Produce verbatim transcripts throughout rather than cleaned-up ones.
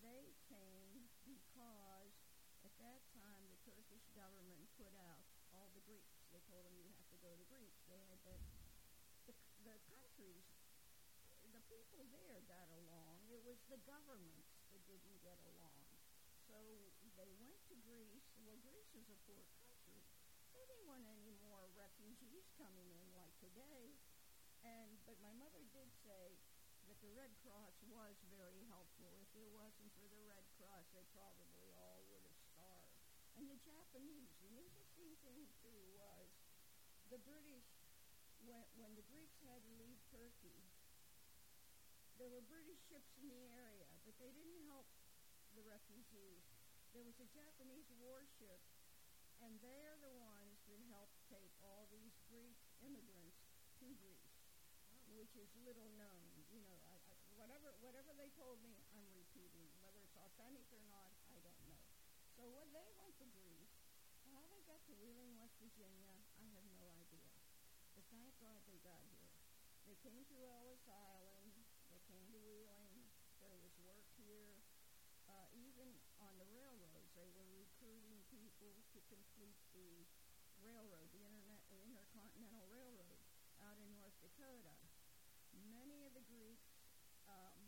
they came because at that time the Turkish government put out all the Greeks. They told them you have to go to Greece. They had that the, the countries, the people there got along. It was the governments that didn't get along. So they went to Greece. Well, Greece is a poor country. They didn't want any more refugees coming in like today. And but my mother did say that the Red Cross was very helpful. If it wasn't for the Red Cross, they probably all would have starved. And the Japanese, the interesting thing too was the British, when, when the Greeks had to leave Turkey, there were British ships in the area, but they didn't help the refugees. There was a Japanese warship, and they're the ones that helped take all these Greek immigrants to Greece, which is little known. You know, I, I, whatever whatever they told me, I'm repeating. Whether it's authentic or not, I don't know. So when they went to Greece, how they got to Wheeling, West Virginia, I have no idea. But thank God they got here. They came to Ellis Island. They came to Wheeling. There was work here. Uh, even on the railroads, they were recruiting people to complete the railroad, the Internet, uh, Intercontinental Railroad out in North Dakota. Many of the Greeks um,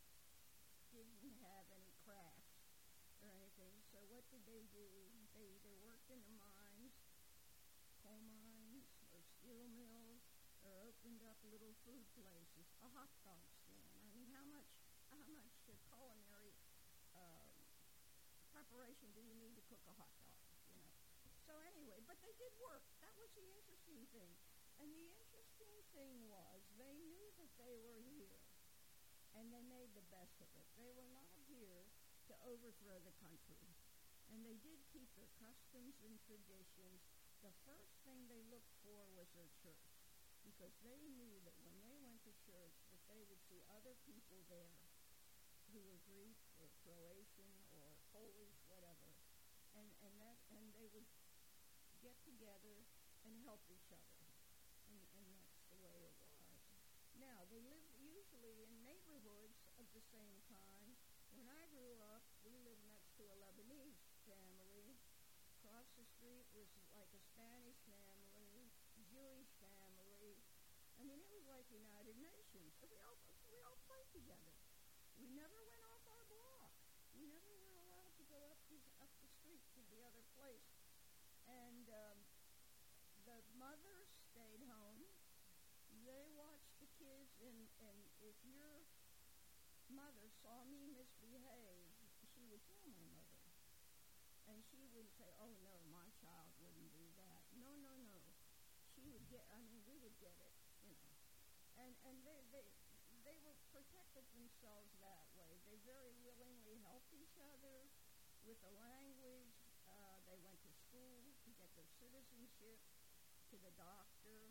didn't have any crafts or anything, so what did they do? They either worked in the mines, coal mines, or steel mills, or opened up little food places, a hot dog stand. I mean, how much, how much uh, culinary uh, preparation do you need to cook a hot dog, you know? So anyway, but they did work. That was the interesting thing. And the interesting thing was they knew that they were here, and they made the best of it. They were not here to overthrow the country, and they did keep their customs and traditions. The first thing they looked for was their church, because they knew that when they went to church that they would see other people there who were Greek or Croatian or Polish, whatever, and and that and they would get together and help each other. And, and that's the way it was. Now, they lived usually in neighborhoods of the same kind. When I grew up, we lived next to a Lebanese family. Across the street was like a Spanish family, Jewish family. I mean, it was like United Nations. And we all, we all played together. We never went off our block. We never were allowed to go up the, up the street to the other place. And um, the mothers stayed home. They watched the kids, and, and if your mother saw me misbehave, she would tell my mother. And she would say, oh, no, my child wouldn't do that. No, no, no. She would get, I mean, we would get it, you know. And and they, they, they were protected themselves that way. They very willingly helped each other with the language. Uh, they went to school to get their citizenship, to the doctor.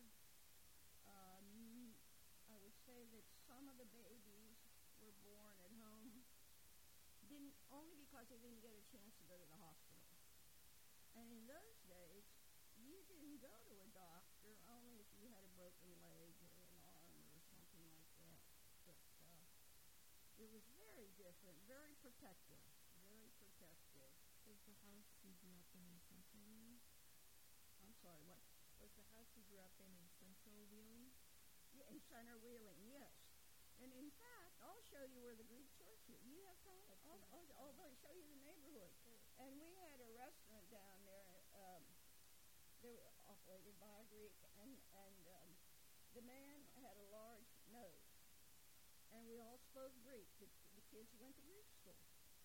Um, I would say that some of the babies were born at home, didn't only because they didn't get a chance to go to the hospital. And in those days, you didn't go to a doctor only if you had a broken leg or an arm or something like that. But uh, it was very different, very protective, very protective. Was the house you grew up in in Central Wheeling? I'm sorry, what? Was the house you grew up in in Central Wheeling? Yeah, in Center Wheeling, yes. And in fact, I'll show you where the Greek church is. You have time? I'll, I'll, I'll, I'll show you the neighborhood. And we had a restaurant down there. Um, they were operated by a Greek, and, and um, the man had a large nose. And we all spoke Greek. The, the kids went to Greek school.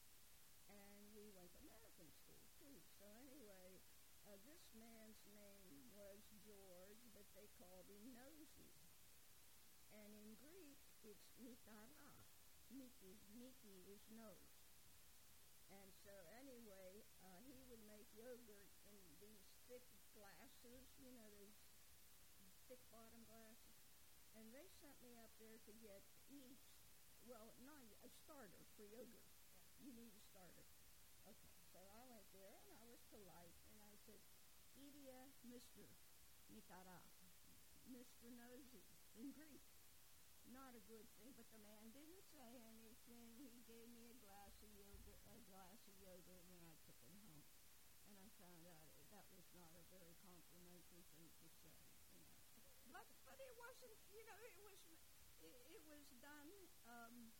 And we went to American school, too. So anyway, uh, this man's name was George, but they called him Nosy. And in Greek, it's Mitara. Miki, Miki is nose. And so anyway, uh, he would make yogurt in these thick glasses, you know, those thick bottom glasses. And they sent me up there to get yeast. Well, not a starter for yogurt. You need a starter. Okay, so I went there, and I was polite, and I said, Idia Mister Mitara, Mister Nosy, in Greek. Not a good thing, but the man didn't say anything. He gave me a glass of yogurt, a glass of yogurt when I took it home. And I found out it, that was not a very complimentary thing to say, you know. But but it wasn't, you know, it was it, it was done. Um,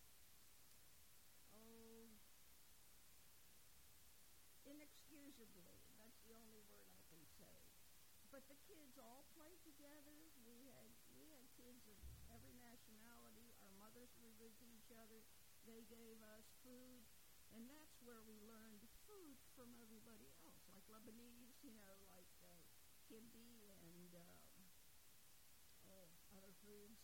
oh, inexcusably. That's the only word I can say. But the kids all played together. We had we had kids of every nationality. Our mothers were good to each other. They gave us food, and that's where we learned food from everybody else, like Lebanese, you know, like uh, kibbeh and um, oh, other foods.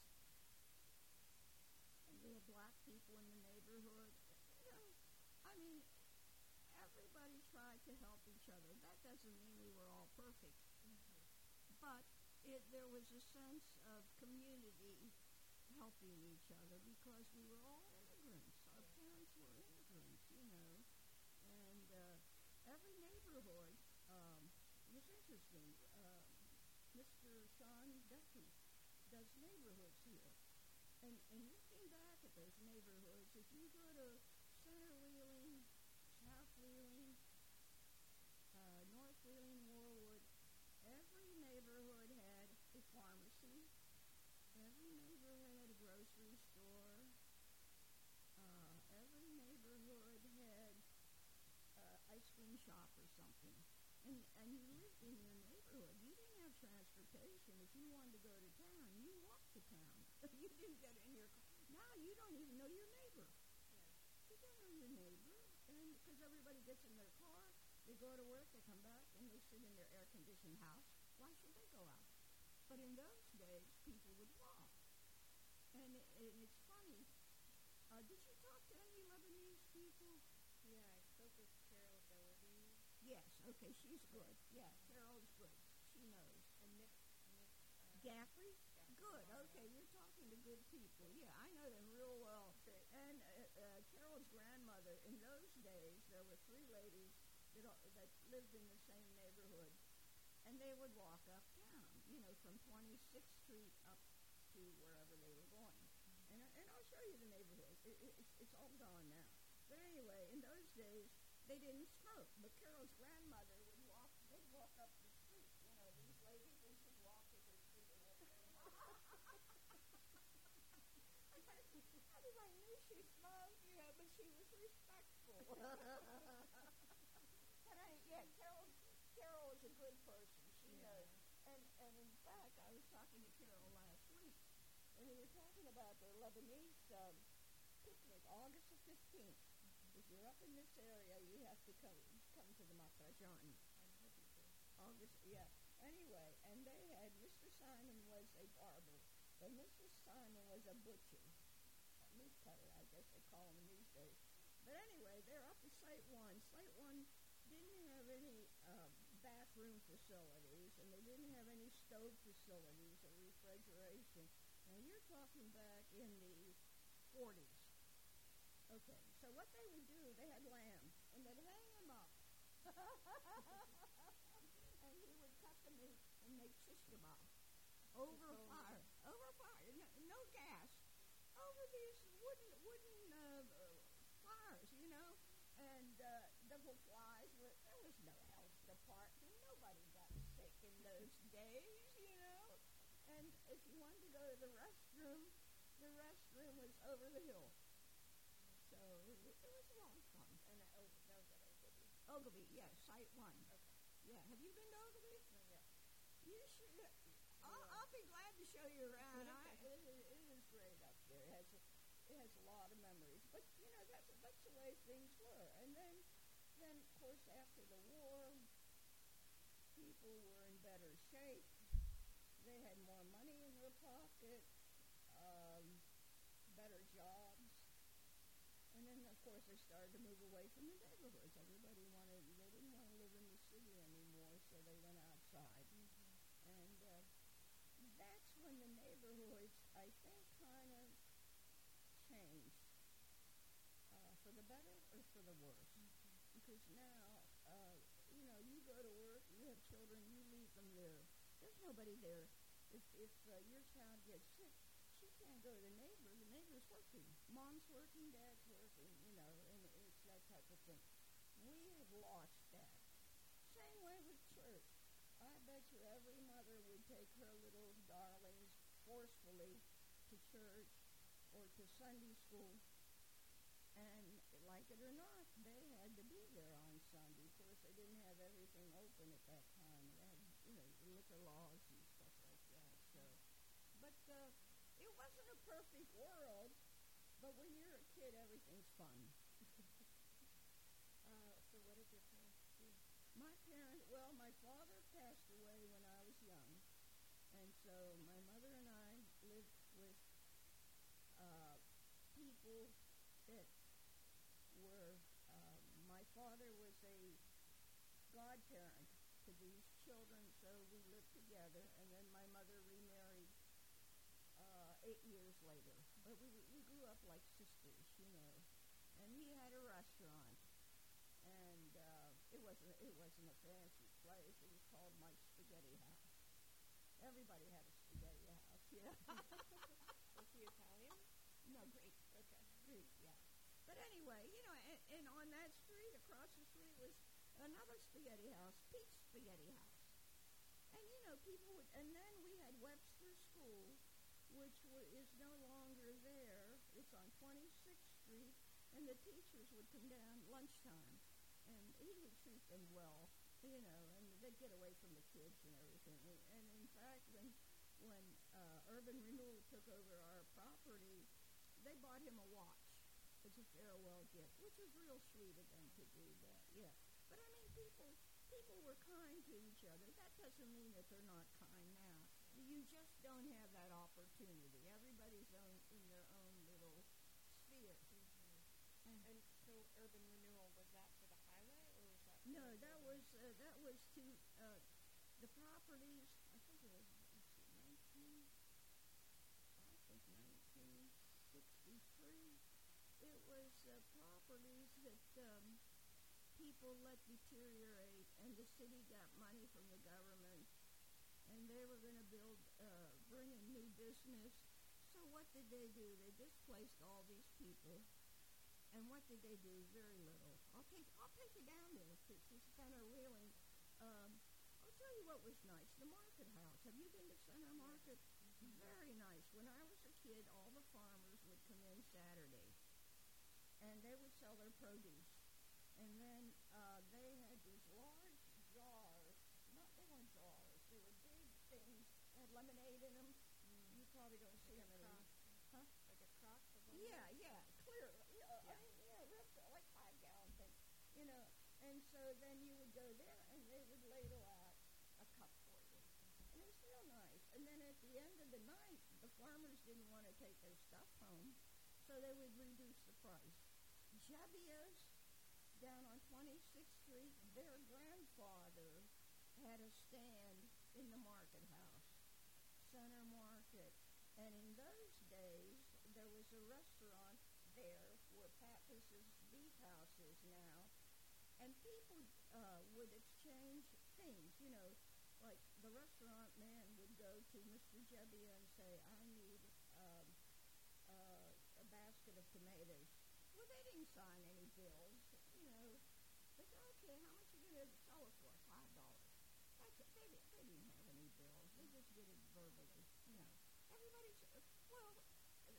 And we had black people in the neighborhood. You know, I mean, everybody tried to help each other. That doesn't mean we were all perfect. But it, there was a sense of community helping each other because we were all immigrants. Our parents were immigrants, you know. And uh, every neighborhood um, was interesting. Uh, Mister Sean Duffy does neighborhoods here. And, and looking back at those neighborhoods, if you go to Center Wheeling, South Wheeling, uh, North Wheeling, Warwood, every neighborhood had a pharmacy. Every neighborhood had a grocery store. Uh, every neighborhood had uh, ice cream shop or something. And and you lived in your neighborhood. You didn't have transportation. If you wanted to go to town, you walked to town. You didn't get in your car. Now you don't even know your neighbor. Yeah. You don't know your neighbor. And because everybody gets in their car, they go to work, they come back, and they sit in their air-conditioned house. Why should they go out? But in those days, people would walk. And, it, and it's funny. Uh, did you talk to any Lebanese people? Yeah, I spoke with Carol Doherty. Yes, okay, she's good. Yeah, Carol's good. She knows. And Nick, Nick uh, Gaffrey? Gaffrey? Good, okay, you're talking to good people. Yeah, I know them real well. Great. And uh, uh, Carol's grandmother, in those days, there were three ladies that, uh, that lived in the same neighborhood. And they would walk uptown, you know, from twenty-sixth Street up to wherever they were going. Mm-hmm. And, and I'll show you the neighborhood. It, it, it's, it's all gone now. But anyway, in those days, they didn't smoke. But Carol's grandmother would walk, they'd walk up the street. You know, these ladies, they should walk as they stood there. Everybody knew she smoked, you know, but she was respectful. But I, yeah, Carol, Carol is a good person. She Yeah. knows. And, and in fact, I was talking to Carol last week, and we were talking about the Lebanese um, picnic, August the fifteenth. Mm-hmm. If you're up in this area, you have to come come to the Makhrajan. I'm hoping to. August, yeah. Anyway, and they had, Mister Simon was a barber, and Missus Simon was a butcher, a meat cutter, I guess they call them these days. But anyway, they're up to Site One. Site One didn't have any uh, bathroom facilities, and they didn't have any stove facilities or refrigeration. Now, you're talking back in the forties. Okay, so what they would do, they had lambs, and they'd hang them up. And he would cut the meat and make shish kebab over Oh. fire, over fire, no, no gas, over these wooden wooden uh, uh, fires, you know. And uh, the flies were, there was no health department. Nobody got sick in those days, you know. And if you wanted to go to the restroom, the restroom was over the hill. So it was, it was a lot of fun. And uh, oh, that was at Ogilvy. Ogilvy, yes, Site One. Okay. Yeah, have you been to Ogilvy? No, yeah. You should. I'll, I'll be glad to show you around. I, it, it, it is great up there. It has a, it has a lot of memories. But you know that's that's the way things were. And then, then of course after the war, people were in better shape. They had more money in their pocket, um, better jobs. And then, of course, they started to move away from the neighborhoods. Everybody wanted, they didn't want to live in the city anymore, so they went outside. Mm-hmm. And uh, that's when the neighborhoods, I think, kind of changed uh, for the better or for the worse. Mm-hmm. Because now, uh, you know, you go to work, you have children, you leave them there. There's nobody there. If, if uh, your child gets sick, she can't go to the neighbor. The neighbor's working. Mom's working, dad's working, you know, and it, consistent. We have lost that. Same way with church. I bet you every mother would take her little darlings forcefully to church or to Sunday school. And like it or not, they had to be there on Sunday. Of course, they didn't have everything open at that time. They had, you know, liquor laws and stuff like that. So, but uh, it wasn't a perfect world. But when you're a kid, everything's fun. Uh, so what did your parents do? My parents, well, my father passed away when I was young. And so my mother and I lived with uh, people that were, uh, my father was a godparent to these children, so we lived together. And then my mother remarried uh, eight years later. But we we grew up like sisters, you know. And he had a restaurant. And uh, it wasn't it wasn't a fancy place. It was called My Spaghetti House. Everybody had a spaghetti house, you know. Was he Italian? No, Greek. Okay. Greek, yeah. But anyway, you know, and, and on that street, across the street, was another spaghetti house, Pete's Spaghetti House. And, you know, people would, and then we had Webster School, which w- is no longer there. It's on twenty-sixth Street, and the teachers would come down lunchtime, and he would treat them well, you know, and they'd get away from the kids and everything. And, and in fact, when when uh, Urban Renewal took over our property, they bought him a watch as a farewell gift, which was real sweet of them to do that, yeah. But, I mean, people people were kind to each other. That doesn't mean that they're not kind now. You just don't have that opportunity. Everybody's own in their own little sphere. Mm-hmm. And, and so Urban Renewal, was that for the highway, or was that for No, the that building? was uh, that was to uh, the properties. I think it was let's see, nineteen. I think nineteen sixty-three. It was uh, properties that um, people let deteriorate, and the city got money from the government, and they were going to build, uh, bring in new business. So what did they do? They displaced all these people. And what did they do? Very little. I'll take I'll take you down there to, to Center Wheeling. Um, I'll tell you what was nice. The Market House. Have you been to Center Market? Mm-hmm. Very nice. When I was a kid, all the farmers would come in Saturday, and they would sell their produce. And then uh, they had these large jars. Not they weren't jars. They were big things. They had lemonade in them. Mm. You probably don't see Like them a anymore. crock. Huh? Like a crock of Yeah, lemonade? yeah, clear. Yeah, I Yeah. mean, yeah, real clear, like five gallon thing, you know. And so then you would go there, and they would ladle out a cup for you, and it was real nice. And then at the end of the night, the farmers didn't want to take their stuff home, so they would reduce the price. Jebbia's down on twenty-sixth Street, their grandfather had a stand in the Market House, Center Market. And in those days, there was a restaurant there where Pappas' Beef House is now. And people uh, would exchange things, you know, like the restaurant man would go to Mister Jebbia and say, I need um, uh, a basket of tomatoes. Well, they didn't sign any bills, you know. They said, okay, how much are you going to sell it for? Five dollars. That's it. They, didn't- they didn't have any bills. They just did it verbally, you know. Everybody's, uh, well, uh,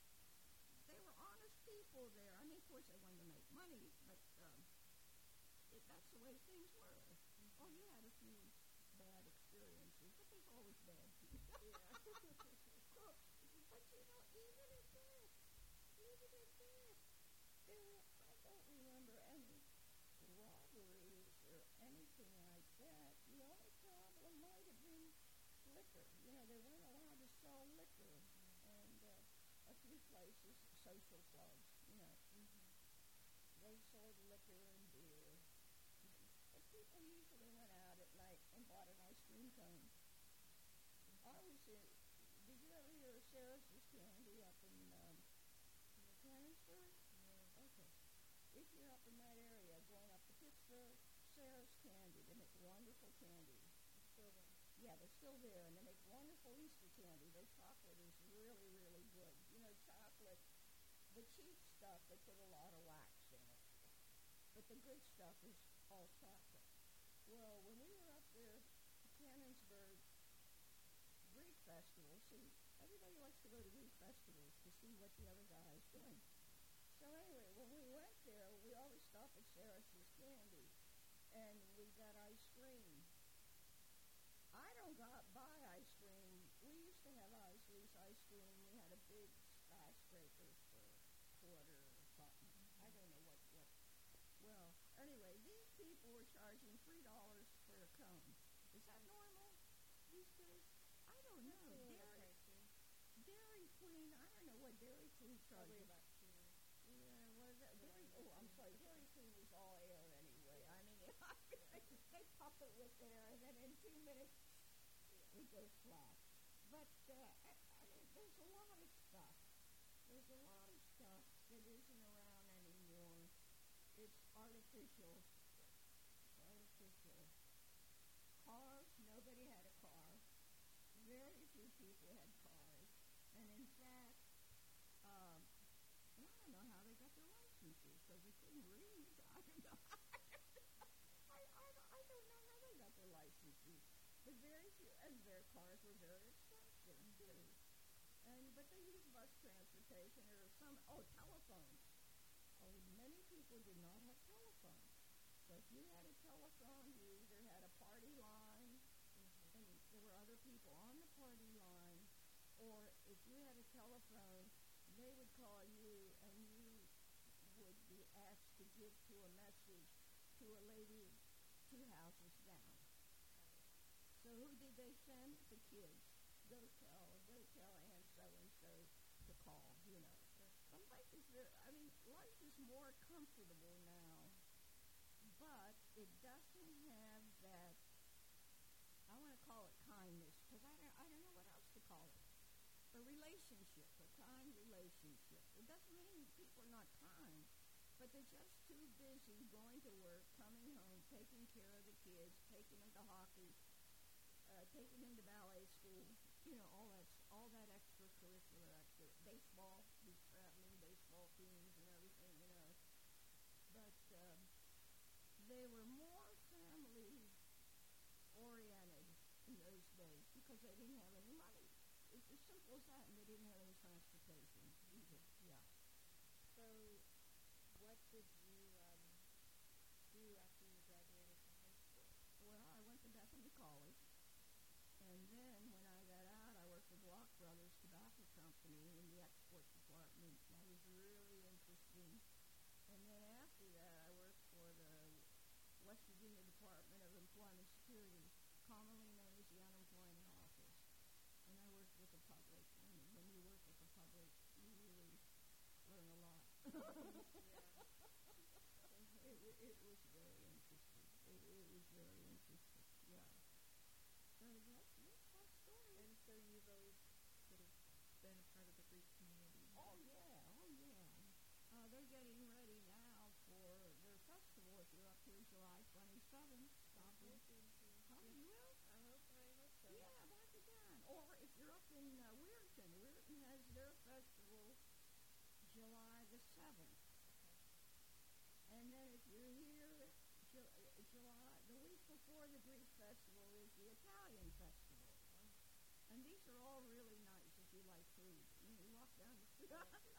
they were honest people there. I mean, of course, they wanted to make money, but um, it, that's the way things were. Mm-hmm. Oh, you had a few bad experiences, but there's always bad people. Yeah. So, but, you know, even at that, even at that, there were, I don't remember any robberies or anything like that. The only problem might have been liquor. You know, they weren't allowed to sell liquor, and uh, a few places, social clubs, you know, Mm-hmm. they sold liquor and beer. But people usually went out at night and bought an ice cream cone. I was in, did you ever hear of Sarah's Candy up in um, Canonsburg? No. Okay. If you're up in that area, going up to Pittsburgh, Sarah's Candy, they make wonderful candy. It's still there. Yeah, they're still there, and they make wonderful Easter candy. Their chocolate is really, really good. You know, chocolate, the cheap stuff, they put a lot of wax in it. But the good stuff is all chocolate. Well, when we were up there, Cannonsburg Greek festival, see, everybody likes to go to Greek festivals to see what the other guy is doing. So anyway, when we went there, we always stop at Sarah's Candy, and we got ice cream. I don't got buy ice cream. We used to have ice loose ice cream. We had a big skyscraper for a quarter or something. I don't know what what. Well, anyway, these people were charging three dollars for a cone. Is that normal these days? I don't know. That's a little Dairy, pricey. Dairy Queen. I don't know what Dairy Queen Probably charges. about two. Yeah, was that Dairy? Oh, I'm sorry. Dairy Queen was all air anyway. I mean, they, they pop it with air, and then in two minutes it goes flat. But uh, I, I mean, there's a lot of stuff. There's a lot of stuff that isn't around anymore. It's artificial. It's artificial. Cars. Nobody had a car. Very few people had cars, and in fact, um, and I don't know how they got their licenses because they couldn't read. I don't know. I, I, I don't know how they got their licenses. But very few, and their cars were very expensive too. And but they used bus transportation or some. Oh, telephones. Oh, many people did not have telephones. So if you had a telephone, you either had a party line, mm-hmm. and there were other people on the party line, or if you had a telephone, they would call you, and you would be asked to give to a message to a lady two houses down. So who did they send? The kids. Go tell, go tell Aunt so-and-so to call, you know. But life is very, I mean, life is more comfortable now, but it doesn't have that, I want to call it kindness, because I don't, I don't know what else to call it. A relationship, a kind relationship. It doesn't mean people are not kind, but they're just too busy going to work, coming home, taking care of the kids, taking them to hockey, uh, taking them to ballet school, you know, all that, all that extracurricular activity, baseball, these traveling baseball teams and everything, you know. But um, they were more family-oriented in those days because they didn't have any money. It's as simple as that, and they didn't have any transportation either. Yeah. So, what did you um, do after you graduated from high school? Well, I went to Bethany College, and then when I got out, I worked for Block Brothers Tobacco Company in the export department. That was really interesting. And then after that, I worked for the West Virginia Department of Employment Security, commonly known as the Unemployment Office. And I worked with the public. And when you work with the public, you really learn a lot. Yeah. it, it was very interesting. It, it was very interesting. Yeah. So that's, that's my story. And so you've always sort of been a part of the Greek community. Oh yeah, oh yeah. Uh, they're getting ready now for their festival. If you're up here July twenty-seventh, stop in. Oh, you will? I hope, I hope so. Yeah, back again. Or if you're up in uh, Weirton, Weirton has their festival July the seventh. Okay. And then if you're here, Ju- uh, July, the week before the Greek festival is the Italian festival. Oh. And these are all really nice if you like food. You, know, you walk down the street.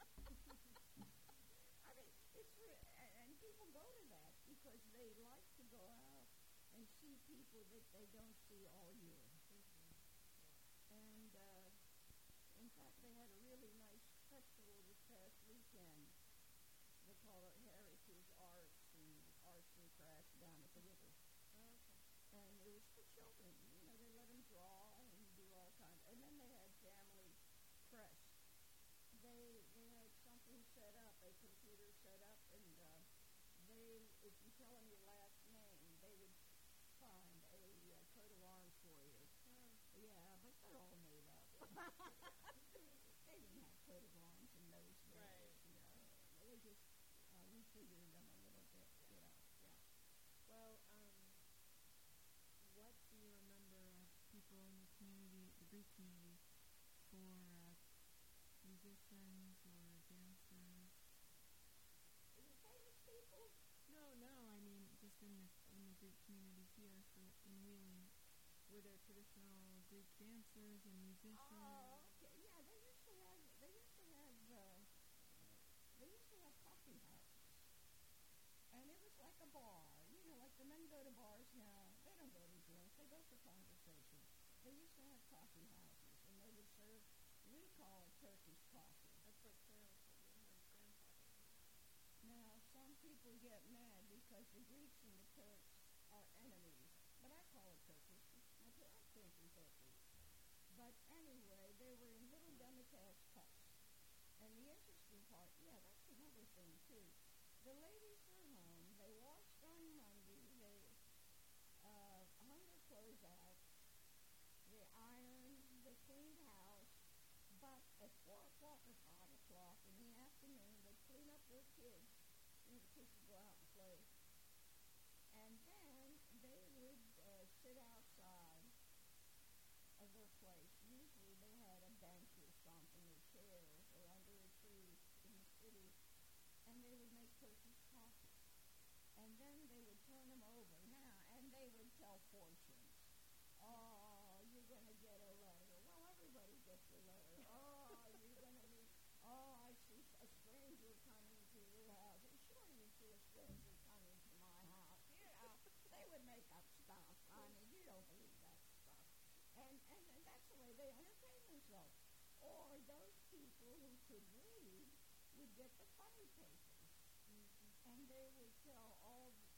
I mean, it's re- and people go to that because they like to go out and see people that they don't see all year. Mm-hmm. And uh, in fact, they had a really nice festival this past weekend. They call it Heritage Arts and Arts and Crafts down at the river. Oh, okay. And it was for children. You know, they let them draw and do all kinds. And then they had family press. They they had something set up, a computer set up, and uh, they, if you tell them your last name, they would find a uh, coat of arms for you. coffee. That's what Carol told me her grandfather did. Now, some people get mad because the Greeks and the Turks are enemies. But I call it Turkish. My parents came from Turkey. But anyway, they were in little demitasse cups. And the interesting part, yeah, that's another thing, too. The ladies were home. They washed on Monday. They uh, hung their clothes out. They ironed. They cleaned house. But at four o'clock or five o'clock in the afternoon, they'd clean up their kids. You know, the kids would go out and play. And then they would uh, sit outside of their place. Usually they had a bench or something, or chairs, or under a tree in the city. And they would make Turkish coffee. And then they would turn them over. Now, and they would tell fortunes. Oh, you're going to get a letter. Well, everybody gets a letter. Oh, you're going to meet, oh, I see a stranger coming to your house. And sure, you see a stranger coming to my house. You know, they would make up stuff. I mean, you don't believe that stuff. And, and, and that's the way they entertain themselves. Or those people who could read would get the funny papers. Mm-hmm. And they would tell all